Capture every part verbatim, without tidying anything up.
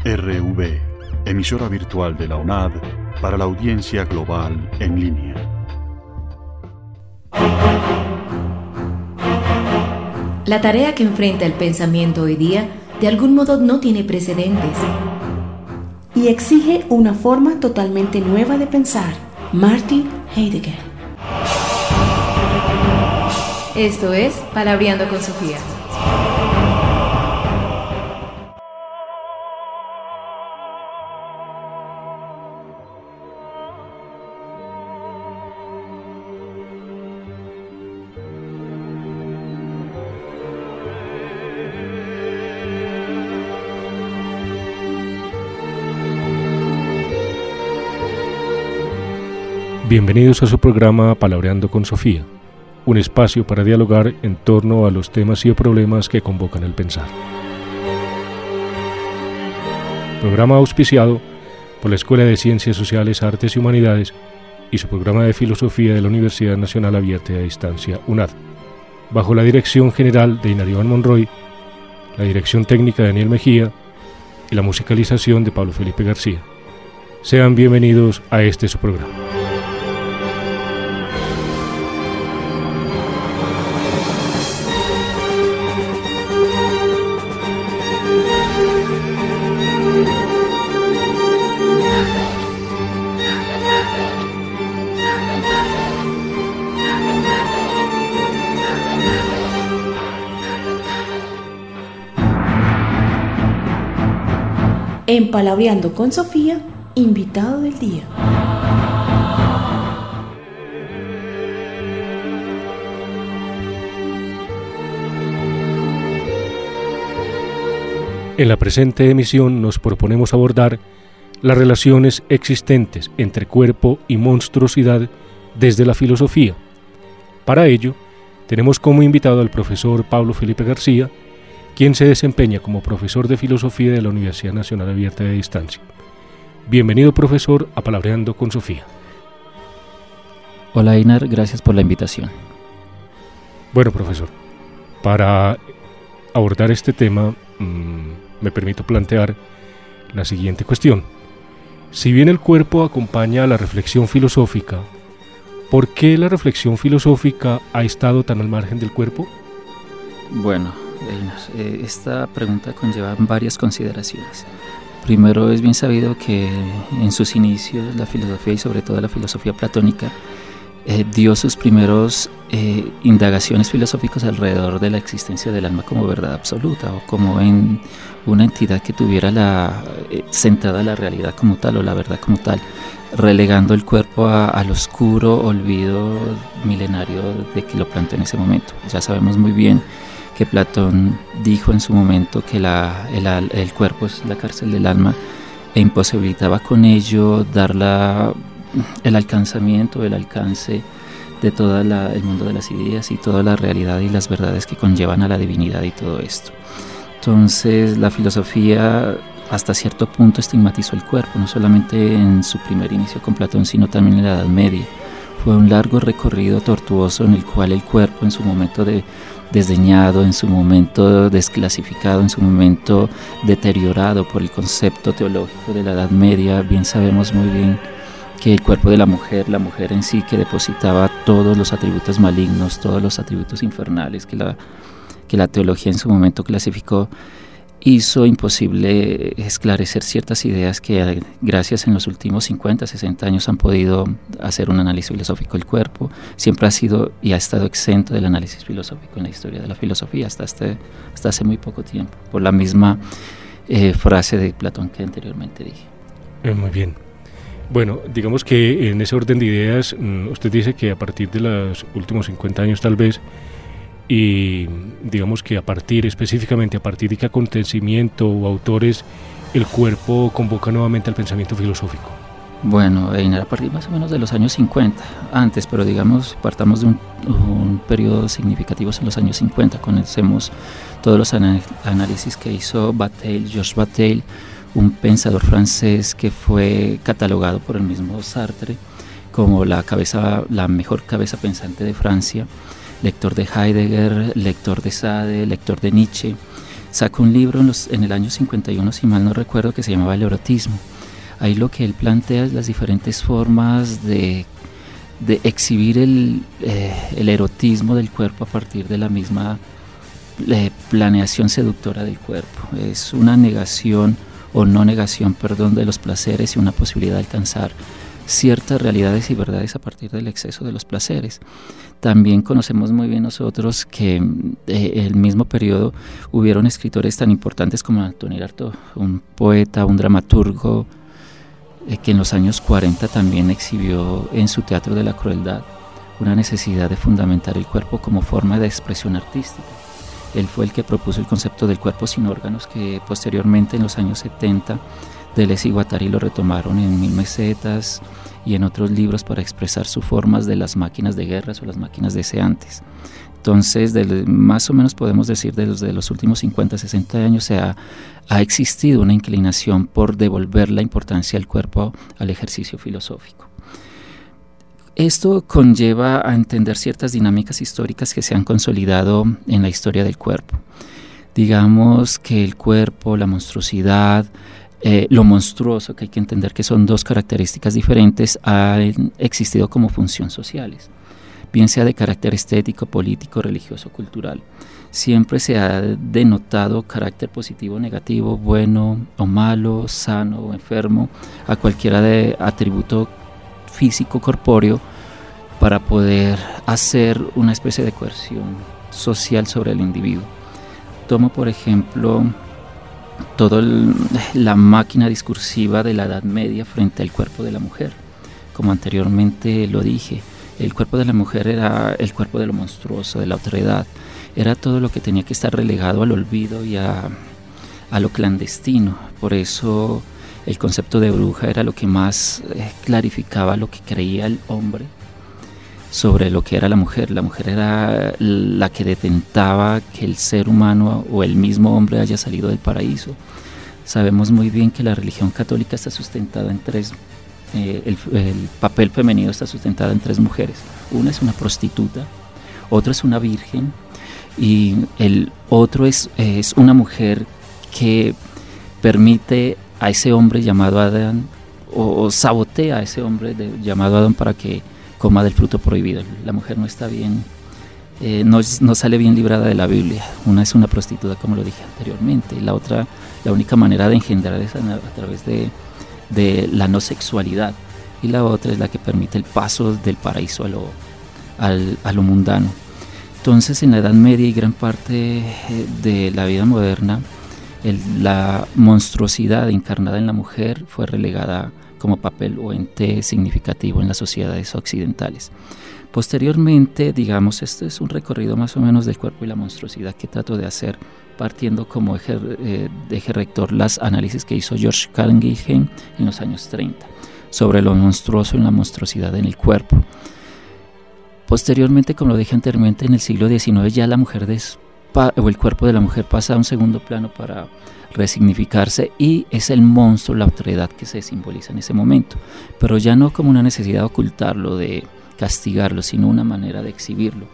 R V, emisora virtual de la UNAD para la audiencia global en línea. La tarea que enfrenta el pensamiento hoy día de algún modo no tiene precedentes y exige una forma totalmente nueva de pensar. Martin Heidegger. Esto es Palabreando con Sofía. Bienvenidos a su programa Palabreando con Sofía, un espacio para dialogar en torno a los temas y problemas que convocan el pensar. Programa auspiciado por la Escuela de Ciencias Sociales, Artes y Humanidades y su programa de Filosofía de la Universidad Nacional Abierta y a Distancia, UNAD, bajo la dirección general de Inarivan Monroy, la dirección técnica de Daniel Mejía y la musicalización de Pablo Felipe García. Sean bienvenidos a este su programa. En Palabreando con Sofía, invitado del día. En la presente emisión nos proponemos abordar las relaciones existentes entre cuerpo y monstruosidad desde la filosofía. Para ello, tenemos como invitado al profesor Pablo Felipe García, quien se desempeña como profesor de filosofía de la Universidad Nacional Abierta y a Distancia. Bienvenido, profesor, a Palabreando con Sofía. Hola, Einar, gracias por la invitación. Bueno, profesor, para abordar este tema, mmm, me permito plantear la siguiente cuestión. Si bien el cuerpo acompaña a la reflexión filosófica, ¿por qué la reflexión filosófica ha estado tan al margen del cuerpo? Bueno, Einar, esta pregunta conlleva varias consideraciones. Primero, es bien sabido que en sus inicios la filosofía y sobre todo la filosofía platónica eh, dio sus primeros eh, indagaciones filosóficas alrededor de la existencia del alma como verdad absoluta o como en una entidad que tuviera la eh, sentada la realidad como tal o la verdad como tal, relegando el cuerpo a, al oscuro olvido milenario de que lo planteó en ese momento. Ya sabemos muy bien que Platón dijo en su momento que la, el, el cuerpo es la cárcel del alma e imposibilitaba con ello dar la, el alcanzamiento, el alcance de todo el mundo de las ideas y toda la realidad y las verdades que conllevan a la divinidad y todo esto. Entonces la filosofía hasta cierto punto estigmatizó el cuerpo, no solamente en su primer inicio con Platón, sino también en la Edad Media. Fue un largo recorrido tortuoso en el cual el cuerpo en su momento de desdeñado, en su momento desclasificado, en su momento deteriorado por el concepto teológico de la Edad Media. Bien sabemos muy bien que el cuerpo de la mujer, la mujer en sí que depositaba todos los atributos malignos, todos los atributos infernales que la, que la teología en su momento clasificó, hizo imposible esclarecer ciertas ideas que gracias en los últimos cincuenta, sesenta años han podido hacer un análisis filosófico del cuerpo. Siempre ha sido y ha estado exento del análisis filosófico en la historia de la filosofía hasta, este, hasta hace muy poco tiempo, por la misma eh, frase de Platón que anteriormente dije. Eh, muy bien. Bueno, digamos que en ese orden de ideas, usted dice que a partir de los últimos cincuenta años tal vez, y digamos que a partir, específicamente a partir de qué acontecimiento o autores, el cuerpo convoca nuevamente al pensamiento filosófico. Bueno, Einar, a partir más o menos de los años cincuenta, antes, pero digamos, partamos de un, un periodo significativo en los años cincuenta, conocemos todos los ana- análisis que hizo Bataille, Georges Bataille, un pensador francés que fue catalogado por el mismo Sartre como la, cabeza, la mejor cabeza pensante de Francia, lector de Heidegger, lector de Sade, lector de Nietzsche, sacó un libro en, los, en el año cincuenta y uno, si mal no recuerdo, que se llamaba El erotismo. Ahí lo que él plantea es las diferentes formas de, de exhibir el, eh, el erotismo del cuerpo a partir de la misma eh, planeación seductora del cuerpo. Es una negación o no negación, perdón, de los placeres y una posibilidad de alcanzar ciertas realidades y verdades a partir del exceso de los placeres. También conocemos muy bien nosotros que en eh, el mismo periodo hubieron escritores tan importantes como Antoine Artaud, un poeta, un dramaturgo, eh, que en los años cuarenta también exhibió en su Teatro de la Crueldad una necesidad de fundamentar el cuerpo como forma de expresión artística. Él fue el que propuso el concepto del cuerpo sin órganos, que posteriormente en los años setenta Deleuze y Guattari lo retomaron en Mil Mesetas y en otros libros para expresar sus formas de las máquinas de guerras o las máquinas deseantes. Entonces, de, más o menos podemos decir de los, de los últimos cincuenta, sesenta años se ha, ha existido una inclinación por devolver la importancia del cuerpo al ejercicio filosófico. Esto conlleva a entender ciertas dinámicas históricas que se han consolidado en la historia del cuerpo. Digamos que el cuerpo, la monstruosidad, eh, lo monstruoso, que hay que entender que son dos características diferentes, han existido como función sociales, bien sea de carácter estético, político, religioso, cultural. Siempre se ha denotado carácter positivo o negativo, bueno o malo, sano o enfermo, a cualquiera de atributo físico, corpóreo, para poder hacer una especie de coerción social sobre el individuo. Tomo, por ejemplo, toda la máquina discursiva de la Edad Media frente al cuerpo de la mujer. Como anteriormente lo dije, el cuerpo de la mujer era el cuerpo de lo monstruoso, de la otredad. Era todo lo que tenía que estar relegado al olvido y a, a lo clandestino. Por eso el concepto de bruja era lo que más eh, clarificaba lo que creía el hombre sobre lo que era la mujer. La mujer era la que detentaba que el ser humano o el mismo hombre haya salido del paraíso. Sabemos muy bien que la religión católica está sustentada en tres, eh, el, el papel femenino está sustentado en tres mujeres. Una es una prostituta, otra es una virgen y el otro es, es una mujer que permite a ese hombre llamado Adán, o, o sabotea a ese hombre de, llamado Adán para que coma del fruto prohibido. La mujer no está bien, eh, no, no sale bien librada de la Biblia. Una es una prostituta, como lo dije anteriormente, la otra, la única manera de engendrar es a, a través de, de la no sexualidad, y la otra es la que permite el paso del paraíso a lo, al, a lo mundano. Entonces, en la Edad Media y gran parte de la vida moderna, El, la monstruosidad encarnada en la mujer fue relegada como papel o ente significativo en las sociedades occidentales. Posteriormente, digamos, este es un recorrido más o menos del cuerpo y la monstruosidad que trato de hacer, partiendo como eje, eh, de eje rector las análisis que hizo George Canguilhem en los años treinta sobre lo monstruoso y la monstruosidad en el cuerpo. Posteriormente, como lo dije anteriormente, en el siglo diecinueve ya la mujer des o el cuerpo de la mujer pasa a un segundo plano para resignificarse, y es el monstruo, la otredad que se simboliza en ese momento, pero ya no como una necesidad de ocultarlo, de castigarlo, sino una manera de exhibirlo.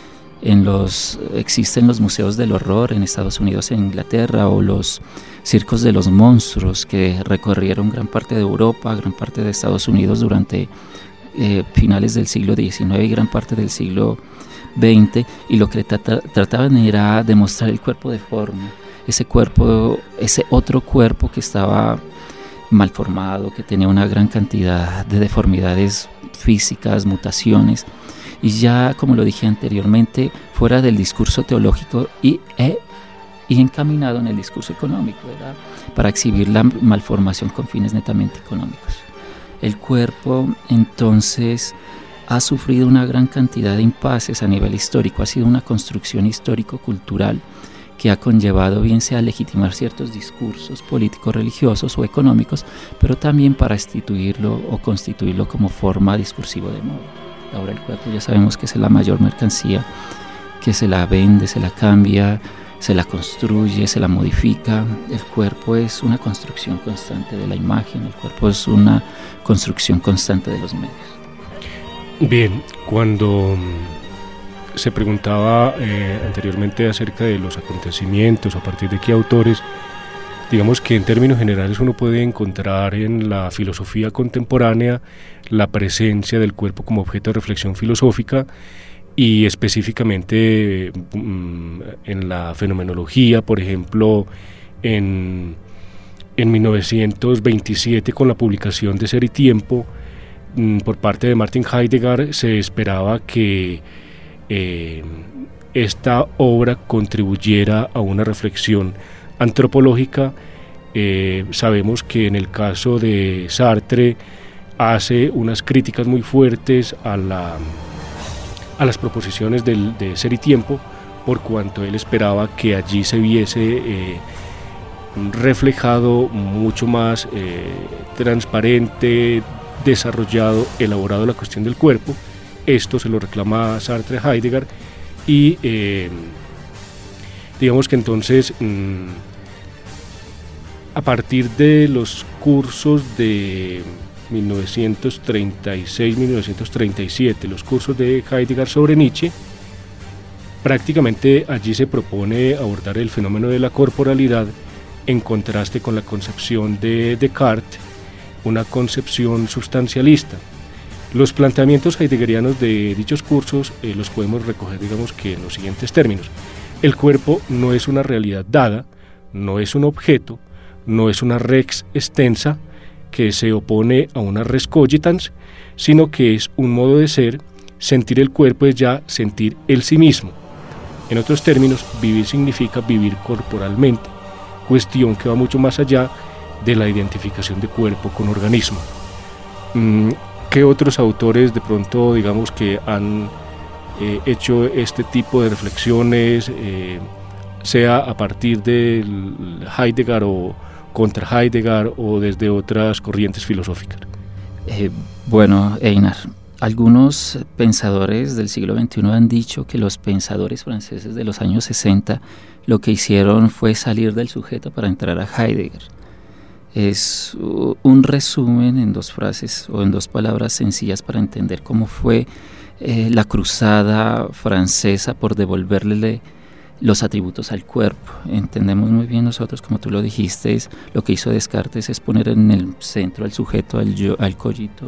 En los, existen los museos del horror en Estados Unidos, en Inglaterra, o los circos de los monstruos que recorrieron gran parte de Europa, gran parte de Estados Unidos durante eh, finales del siglo diecinueve y gran parte del siglo veinte, y lo que trata, trataban era demostrar el cuerpo deforme, ese cuerpo, ese otro cuerpo que estaba malformado, que tenía una gran cantidad de deformidades físicas, mutaciones, y ya, como lo dije anteriormente, fuera del discurso teológico y, e, y encaminado en el discurso económico, ¿verdad?, para exhibir la malformación con fines netamente económicos. El cuerpo, entonces, ha sufrido una gran cantidad de impases a nivel histórico. Ha sido una construcción histórico-cultural que ha conllevado bien sea legitimar ciertos discursos políticos, religiosos o económicos, pero también para instituirlo o constituirlo como forma discursiva de moda. Ahora el cuerpo ya sabemos que es la mayor mercancía, que se la vende, se la cambia, se la construye, se la modifica. El cuerpo es una construcción constante de la imagen, el cuerpo es una construcción constante de los medios. Bien, cuando se preguntaba eh, anteriormente acerca de los acontecimientos, a partir de qué autores. Digamos que en términos generales uno puede encontrar en la filosofía contemporánea la presencia del cuerpo como objeto de reflexión filosófica, y específicamente mm, en la fenomenología, por ejemplo, en, en mil novecientos veintisiete, con la publicación de Ser y Tiempo mm, por parte de Martin Heidegger, se esperaba que eh, esta obra contribuyera a una reflexión antropológica. Eh, sabemos que en el caso de Sartre hace unas críticas muy fuertes a la a las proposiciones del, de Ser y Tiempo, por cuanto él esperaba que allí se viese eh, reflejado mucho más eh, transparente, desarrollado, elaborado la cuestión del cuerpo. Esto se lo reclama Sartre a Heidegger, y eh, digamos que entonces mmm, a partir de los cursos de mil novecientos treinta y seis a mil novecientos treinta y siete, los cursos de Heidegger sobre Nietzsche, prácticamente allí se propone abordar el fenómeno de la corporalidad en contraste con la concepción de Descartes, una concepción sustancialista. Los planteamientos heideggerianos de dichos cursos eh, los podemos recoger, digamos, que en los siguientes términos: el cuerpo no es una realidad dada, no es un objeto, no es una res extensa que se opone a una res cogitans, sino que es un modo de ser. Sentir el cuerpo es ya sentir el sí mismo. En otros términos, vivir significa vivir corporalmente, cuestión que va mucho más allá de la identificación de cuerpo con organismo. ¿Qué otros autores de pronto, digamos, que han eh, hecho este tipo de reflexiones, eh, sea a partir de Heidegger o contra Heidegger o desde otras corrientes filosóficas? Eh, bueno, Einar, algunos pensadores del siglo veintiuno han dicho que los pensadores franceses de los años sesenta lo que hicieron fue salir del sujeto para entrar a Heidegger. Es un resumen en dos frases o en dos palabras sencillas para entender cómo fue eh, la cruzada francesa por devolverle los atributos al cuerpo. Entendemos muy bien nosotros, como tú lo dijiste, es, lo que hizo Descartes es poner en el centro al sujeto, al yo, al cogito,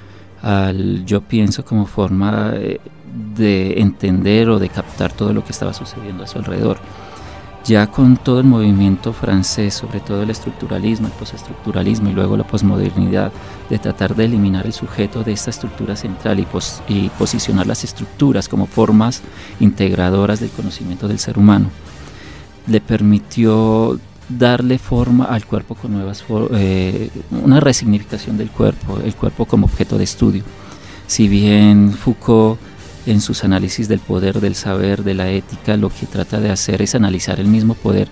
al yo pienso, como forma de entender o de captar todo lo que estaba sucediendo a su alrededor. Ya con todo el movimiento francés, sobre todo el estructuralismo, el postestructuralismo y luego la posmodernidad, de tratar de eliminar el sujeto de esta estructura central y, pos y posicionar las estructuras como formas integradoras del conocimiento del ser humano, le permitió darle forma al cuerpo con nuevas eh, una resignificación del cuerpo, el cuerpo como objeto de estudio. Si bien Foucault, en sus análisis del poder, del saber, de la ética, lo que trata de hacer es analizar el mismo poder,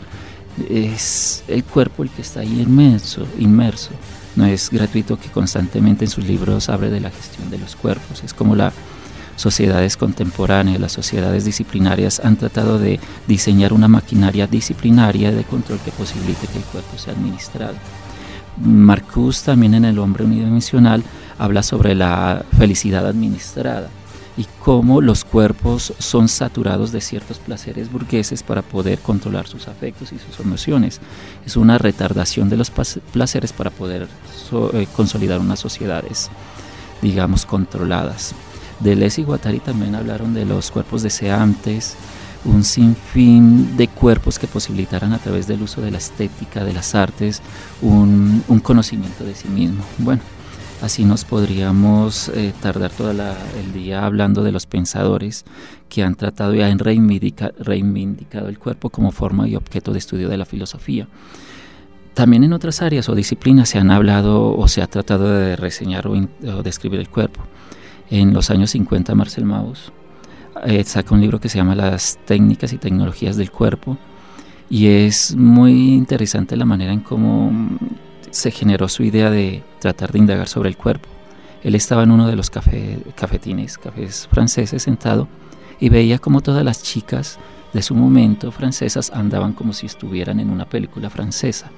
es el cuerpo el que está ahí inmerso, inmerso. No es gratuito que constantemente en sus libros hable de la gestión de los cuerpos. Es como las sociedades contemporáneas, las sociedades disciplinarias han tratado de diseñar una maquinaria disciplinaria de control que posibilite que el cuerpo sea administrado. Marcuse, también en El hombre unidimensional, habla sobre la felicidad administrada y cómo los cuerpos son saturados de ciertos placeres burgueses para poder controlar sus afectos y sus emociones. Es una retardación de los placeres para poder so, eh, consolidar unas sociedades, digamos, controladas. Deleuze y Guattari también hablaron de los cuerpos deseantes, un sinfín de cuerpos que posibilitaran a través del uso de la estética, de las artes, un, un conocimiento de sí mismo. Bueno, así nos podríamos eh, tardar todo la, el día hablando de los pensadores que han tratado y han reivindica, reivindicado el cuerpo como forma y objeto de estudio de la filosofía. También en otras áreas o disciplinas se han hablado o se ha tratado de reseñar o, in, o describir el cuerpo. En los años cincuenta, Marcel Mauss eh, saca un libro que se llama Las técnicas y tecnologías del cuerpo, y es muy interesante la manera en cómo se generó su idea de tratar de indagar sobre el cuerpo. Él estaba en uno de los café, cafetines, cafés franceses, sentado, y veía como todas las chicas de su momento francesas andaban como si estuvieran en una película francesa.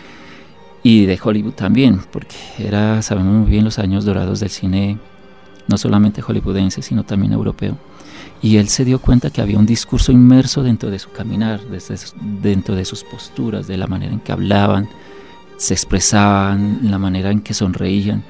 Y de Hollywood también, porque era, sabemos muy bien, los años dorados del cine, no solamente hollywoodense, sino también europeo. y él se dio cuenta que había un discurso inmerso dentro de su caminar, desde, dentro de sus posturas, de la manera en que hablaban, se expresaban, la manera en que sonreían,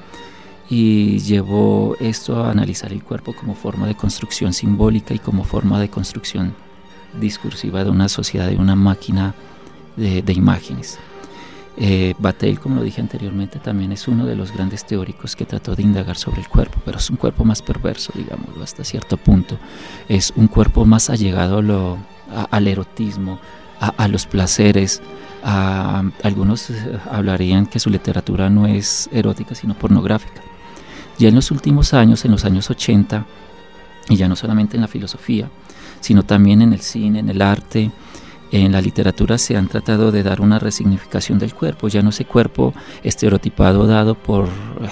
y llevó esto a analizar el cuerpo como forma de construcción simbólica y como forma de construcción discursiva de una sociedad, de una máquina de, de imágenes. Eh, Vattel, como lo dije anteriormente, también es uno de los grandes teóricos que trató de indagar sobre el cuerpo, pero es un cuerpo más perverso, digámoslo, hasta cierto punto. Es un cuerpo más allegado a lo, a, al erotismo, a, a los placeres. A, algunos hablarían que su literatura no es erótica, sino pornográfica. Ya en los últimos años, en los años ochenta, y ya no solamente en la filosofía, sino también en el cine, en el arte, en la literatura, se han tratado de dar una resignificación del cuerpo, ya no ese cuerpo estereotipado dado por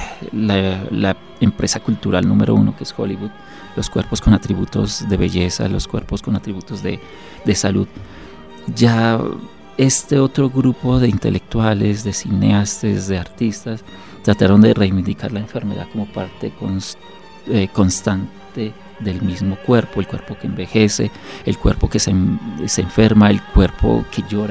la, la empresa cultural número uno, que es Hollywood, los cuerpos con atributos de belleza, los cuerpos con atributos de, de salud. Ya este otro grupo de intelectuales, de cineastas, de artistas, trataron de reivindicar la enfermedad como parte const, eh, constante del mismo cuerpo, el cuerpo que envejece, el cuerpo que se, se enferma, el cuerpo que llora.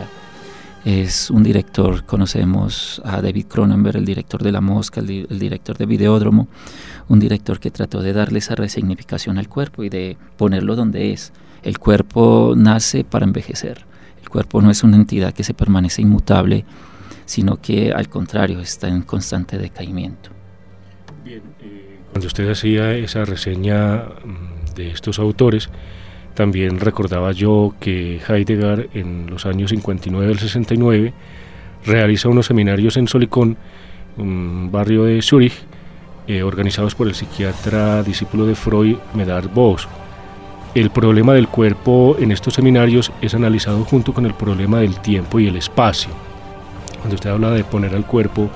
Es un director, conocemos a David Cronenberg, el director de La Mosca, el, el director de Videódromo, un director que trató de darle esa resignificación al cuerpo y de ponerlo donde es. El cuerpo nace para envejecer, el cuerpo no es una entidad que se permanece inmutable, sino que al contrario está en constante decaimiento. Bien, eh, cuando usted hacía esa reseña de estos autores, también recordaba yo que Heidegger en los años cincuenta y nueve al sesenta y nueve realiza unos seminarios en Solikon, un barrio de Zúrich, eh, organizados por el psiquiatra discípulo de Freud, Medard Boos. El problema del cuerpo en estos seminarios es analizado junto con el problema del tiempo y el espacio. Cuando usted habla de poner al cuerpo,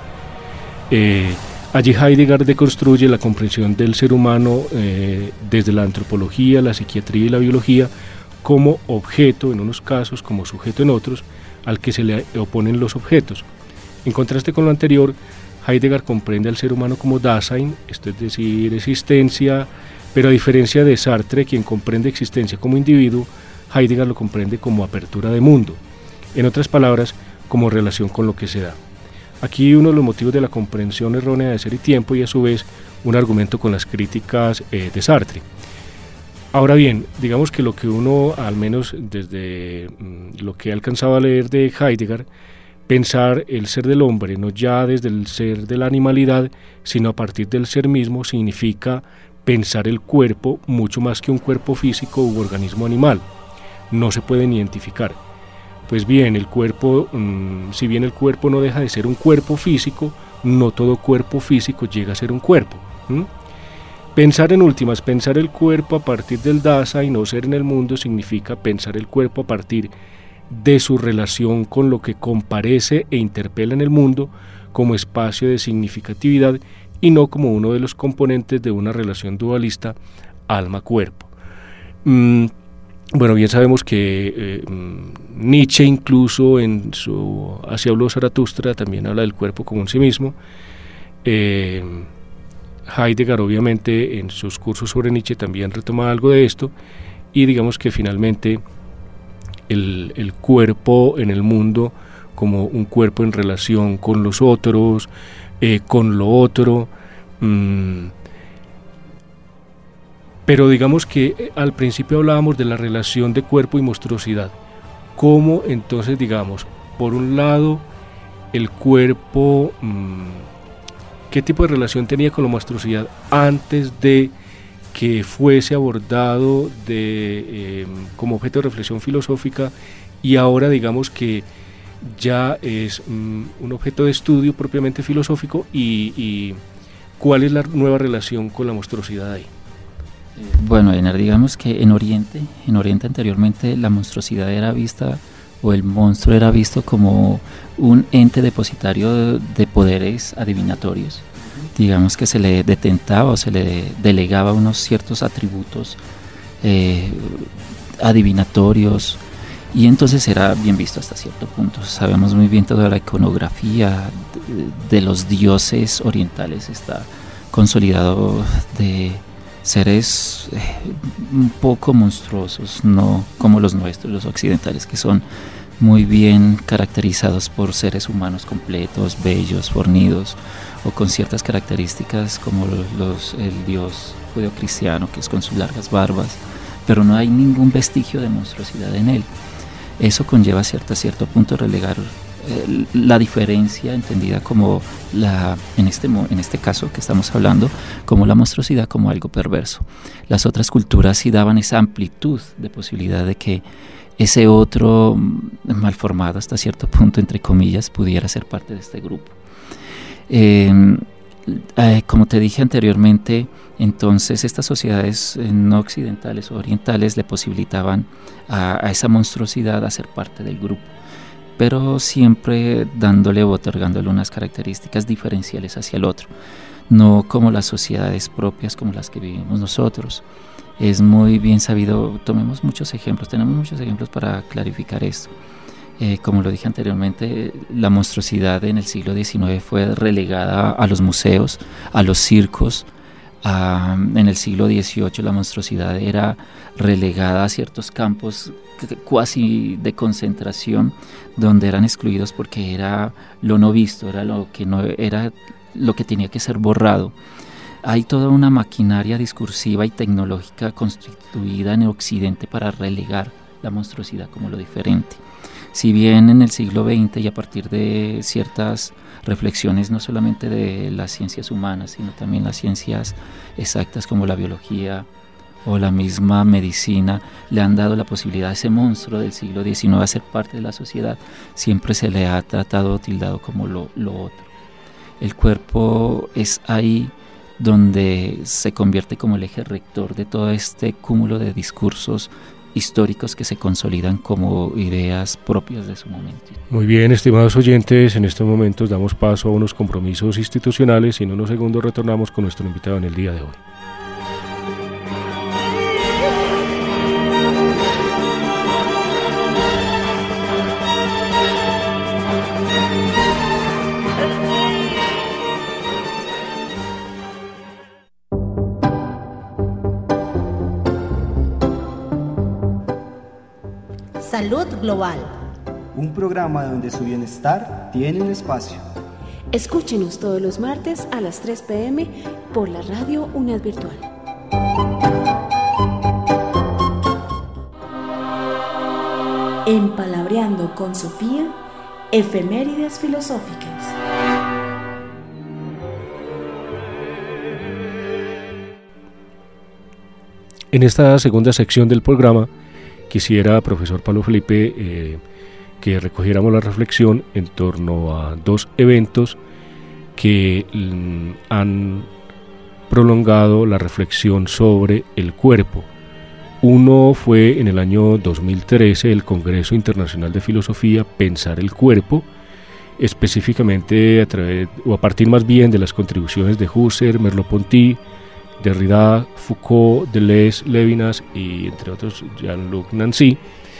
eh, allí Heidegger deconstruye la comprensión del ser humano eh, desde la antropología, la psiquiatría y la biología como objeto en unos casos, como sujeto en otros, al que se le oponen los objetos. En contraste con lo anterior, Heidegger comprende al ser humano como Dasein, esto es decir, existencia, pero a diferencia de Sartre, quien comprende existencia como individuo, Heidegger lo comprende como apertura de mundo. En otras palabras, como relación con lo que se da. Aquí uno de los motivos de la comprensión errónea de ser y tiempo, y a su vez un argumento con las críticas eh, de Sartre. Ahora bien, digamos que lo que uno, al menos desde mm, lo que he alcanzado a leer de Heidegger, pensar el ser del hombre no ya desde el ser de la animalidad, sino a partir del ser mismo, significa pensar el cuerpo mucho más que un cuerpo físico u organismo animal. No se pueden identificar. Pues bien, el cuerpo, mmm, si bien el cuerpo no deja de ser un cuerpo físico, no todo cuerpo físico llega a ser un cuerpo. ¿Mm? Pensar en últimas, pensar el cuerpo a partir del Dasein, no ser en el mundo, significa pensar el cuerpo a partir de su relación con lo que comparece e interpela en el mundo como espacio de significatividad y no como uno de los componentes de una relación dualista alma-cuerpo. Mm, Bueno, bien sabemos que eh, Nietzsche incluso en su Así habló Zaratustra también habla del cuerpo como un sí mismo. Eh, Heidegger obviamente en sus cursos sobre Nietzsche también retoma algo de esto y digamos que finalmente el, el cuerpo en el mundo como un cuerpo en relación con los otros, eh, con lo otro, mmm, pero digamos que al principio hablábamos de la relación de cuerpo y monstruosidad. ¿Cómo entonces, digamos, por un lado, el cuerpo, mmm, qué tipo de relación tenía con la monstruosidad antes de que fuese abordado de, eh, como objeto de reflexión filosófica y ahora digamos que ya es mmm, un objeto de estudio propiamente filosófico y, y cuál es la nueva relación con la monstruosidad ahí? Bueno, Einar, digamos que en Oriente, en Oriente anteriormente la monstruosidad era vista, o el monstruo era visto como un ente depositario de poderes adivinatorios. Digamos que se le detentaba o se le delegaba unos ciertos atributos eh, adivinatorios, y entonces era bien visto hasta cierto punto. Sabemos muy bien toda la iconografía de, de los dioses orientales, está consolidado de seres eh, un poco monstruosos, no como los nuestros, los occidentales, que son muy bien caracterizados por seres humanos completos, bellos, fornidos, o con ciertas características como los, los, el dios judeocristiano, que es con sus largas barbas, pero no hay ningún vestigio de monstruosidad en él. Eso conlleva hasta cierto punto relegar eh, la diferencia entendida como la, en este, en este caso que estamos hablando, como la monstruosidad como algo perverso. Las otras culturas sí daban esa amplitud de posibilidad de que ese otro malformado hasta cierto punto, entre comillas, pudiera ser parte de este grupo. Eh, eh, como te dije anteriormente, entonces estas sociedades eh, no occidentales o orientales le posibilitaban a, a esa monstruosidad a ser parte del grupo, pero siempre dándole o otorgándole unas características diferenciales hacia el otro, no como las sociedades propias como las que vivimos nosotros. Es muy bien sabido, tomemos muchos ejemplos, tenemos muchos ejemplos para clarificar esto. Eh, como lo dije anteriormente, la monstruosidad en el siglo diecinueve fue relegada a los museos, a los circos. A, en el siglo dieciocho la monstruosidad era relegada a ciertos campos cuasi de concentración, donde eran excluidos porque era lo no visto, era lo que no era lo que tenía que ser borrado. Hay toda una maquinaria discursiva y tecnológica constituida en el occidente para relegar la monstruosidad como lo diferente. Si bien en el siglo veinte y a partir de ciertas reflexiones no solamente de las ciencias humanas, sino también las ciencias exactas como la biología o la misma medicina, le han dado la posibilidad a ese monstruo del siglo diecinueve a ser parte de la sociedad, siempre se le ha tratado o tildado como lo, lo otro. El cuerpo es ahí donde se convierte como el eje rector de todo este cúmulo de discursos históricos que se consolidan como ideas propias de su momento. Muy bien, estimados oyentes, en estos momentos damos paso a unos compromisos institucionales y en unos segundos retornamos con nuestro invitado en el día de hoy. Salud Global. Un programa donde su bienestar tiene un espacio. Escúchenos todos los martes a las tres pe eme por la radio UNED Virtual. Empalabreando con Sofía, efemérides filosóficas. En esta segunda sección del programa quisiera, profesor Pablo Felipe, eh, que recogiéramos la reflexión en torno a dos eventos que mm, han prolongado la reflexión sobre el cuerpo. Uno fue en el año dos mil trece el Congreso Internacional de Filosofía Pensar el Cuerpo, específicamente a través, o a partir más bien de las contribuciones de Husserl, Merleau-Ponty, Derrida, Foucault, Deleuze, Levinas y entre otros Jean-Luc Nancy.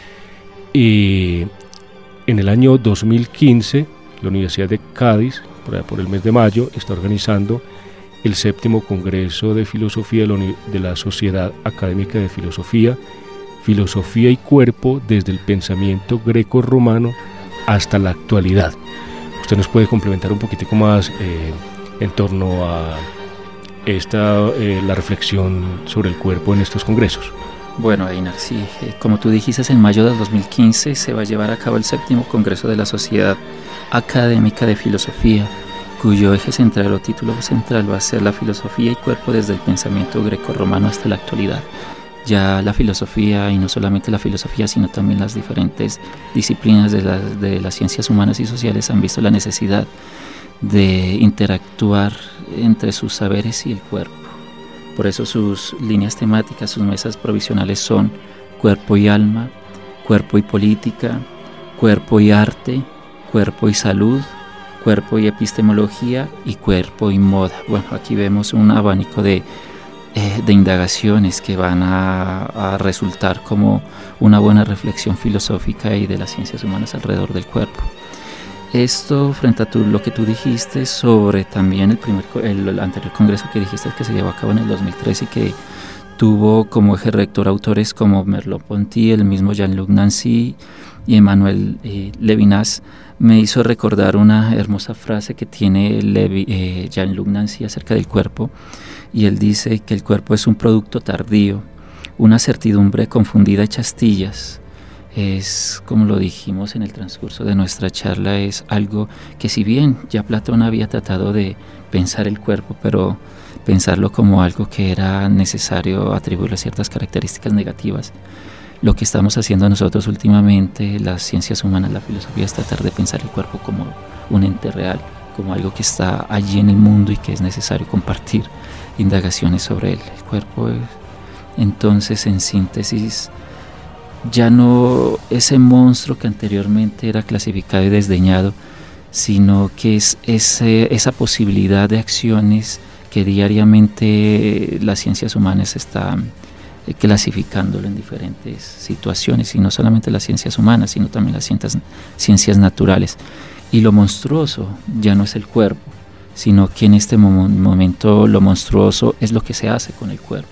Y en el año dos mil quince la Universidad de Cádiz, por, allá por el mes de mayo, está organizando el séptimo Congreso de Filosofía de la Sociedad Académica de Filosofía, Filosofía y Cuerpo desde el pensamiento greco-romano hasta la actualidad. Usted nos puede complementar un poquitico más eh, en torno a esta eh, la reflexión sobre el cuerpo en estos congresos. Bueno, Einar, sí, eh, como tú dijiste, en mayo del dos mil quince se va a llevar a cabo el séptimo Congreso de la Sociedad Académica de Filosofía, cuyo eje central o título central va a ser la filosofía y cuerpo desde el pensamiento greco-romano hasta la actualidad. Ya la filosofía, y no solamente la filosofía, sino también las diferentes disciplinas de, la, de las ciencias humanas y sociales han visto la necesidad de interactuar entre sus saberes y el cuerpo. Por eso sus líneas temáticas, sus mesas provisionales son cuerpo y alma, cuerpo y política, cuerpo y arte, cuerpo y salud, cuerpo y epistemología y cuerpo y moda. Bueno, aquí vemos un abanico de, eh, de indagaciones que van a, a resultar como una buena reflexión filosófica y de las ciencias humanas alrededor del cuerpo. Esto frente a tu, lo que tú dijiste sobre también el, primer, el, el anterior congreso que dijiste que se llevó a cabo en el dos mil tres y que tuvo como eje rector autores como Merleau-Ponty, el mismo Jean-Luc Nancy y Emmanuel eh, Levinas, me hizo recordar una hermosa frase que tiene Levi, eh, Jean-Luc Nancy acerca del cuerpo, y él dice que el cuerpo es un producto tardío, una certidumbre confundida hecha astillas. Es, como lo dijimos en el transcurso de nuestra charla, es algo que, si bien ya Platón había tratado de pensar el cuerpo, pero pensarlo como algo que era necesario atribuirle ciertas características negativas, lo que estamos haciendo nosotros últimamente, las ciencias humanas, la filosofía, es tratar de pensar el cuerpo como un ente real, como algo que está allí en el mundo y que es necesario compartir indagaciones sobre él. El cuerpo es, entonces, en síntesis, ya no ese monstruo que anteriormente era clasificado y desdeñado, sino que es ese, esa posibilidad de acciones que diariamente las ciencias humanas están clasificándolo en diferentes situaciones, y no solamente las ciencias humanas, sino también las ciencias, ciencias naturales. Y lo monstruoso ya no es el cuerpo, sino que en este mom- momento lo monstruoso es lo que se hace con el cuerpo.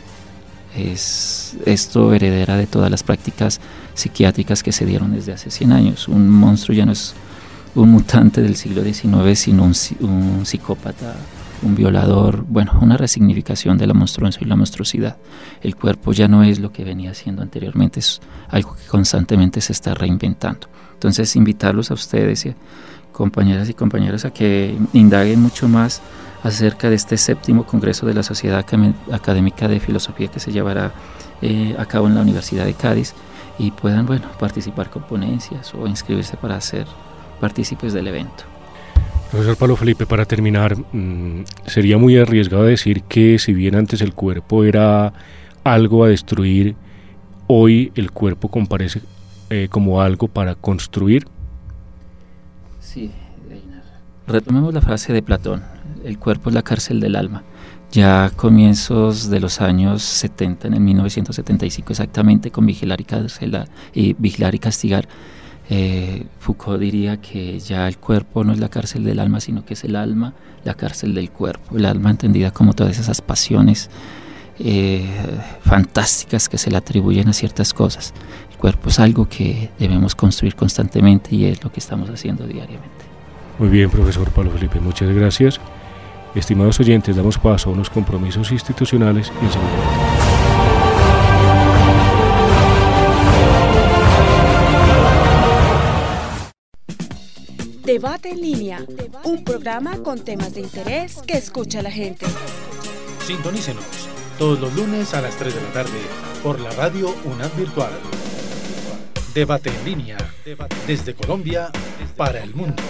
Es esto heredera de todas las prácticas psiquiátricas que se dieron desde hace cien años. Un monstruo ya no es un mutante del siglo diecinueve, sino un, un psicópata, un violador, bueno, una resignificación de la monstruosidad y la monstruosidad. El cuerpo ya no es lo que venía siendo anteriormente, es algo que constantemente se está reinventando. Entonces, invitarlos a ustedes, y compañeras y compañeros, a que indaguen mucho más acerca de este séptimo Congreso de la Sociedad Académica de Filosofía que se llevará eh, a cabo en la Universidad de Cádiz, y puedan, bueno, participar con ponencias o inscribirse para ser partícipes del evento. Profesor Pablo Felipe, para terminar, mmm, sería muy arriesgado decir que, si bien antes el cuerpo era algo a destruir, hoy el cuerpo comparece eh, como algo para construir. Sí, retomemos la frase de Platón: el cuerpo es la cárcel del alma. Ya a comienzos de los años setenta, en el mil novecientos setenta y cinco exactamente, con Vigilar y, Carcelar, y, Vigilar y Castigar, eh, Foucault diría que ya el cuerpo no es la cárcel del alma, sino que es el alma la cárcel del cuerpo. El alma entendida como todas esas pasiones eh, fantásticas que se le atribuyen a ciertas cosas. El cuerpo es algo que debemos construir constantemente, y es lo que estamos haciendo diariamente. Muy bien, profesor Pablo Felipe, muchas gracias. Estimados oyentes, damos paso a unos compromisos institucionales y enseguida. Debate en línea, un programa con temas de interés que escucha la gente. Sintonícenos todos los lunes a las tres de la tarde por la radio UNAD Virtual. Debate en línea, desde Colombia para el mundo.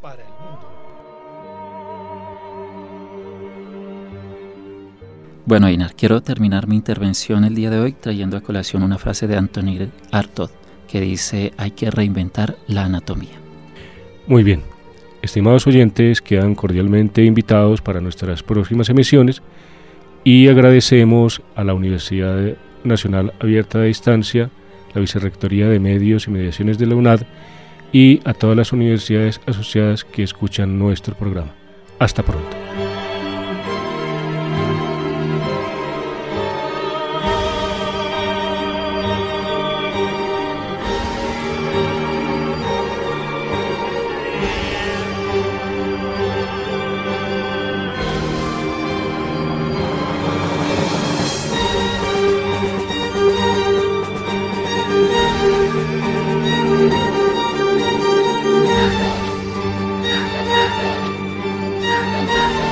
Bueno, Einar, quiero terminar mi intervención el día de hoy trayendo a colación una frase de Anthony Artaud que dice: hay que reinventar la anatomía. Muy bien, estimados oyentes, quedan cordialmente invitados para nuestras próximas emisiones, y agradecemos a la Universidad Nacional Abierta de Distancia, la Vicerrectoría de Medios y Mediaciones de la UNAD, y a todas las universidades asociadas que escuchan nuestro programa. Hasta pronto. Yeah.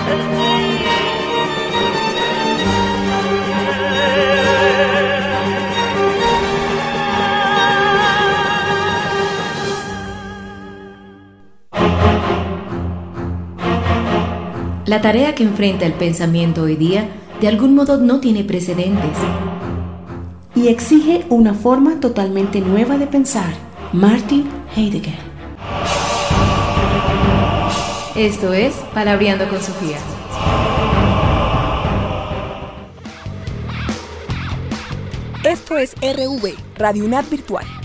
La tarea que enfrenta el pensamiento hoy día de algún modo no tiene precedentes y exige una forma totalmente nueva de pensar. Martin Heidegger. Esto es Palabreando con Sofía. Esto es R V, Radio UNAD Virtual.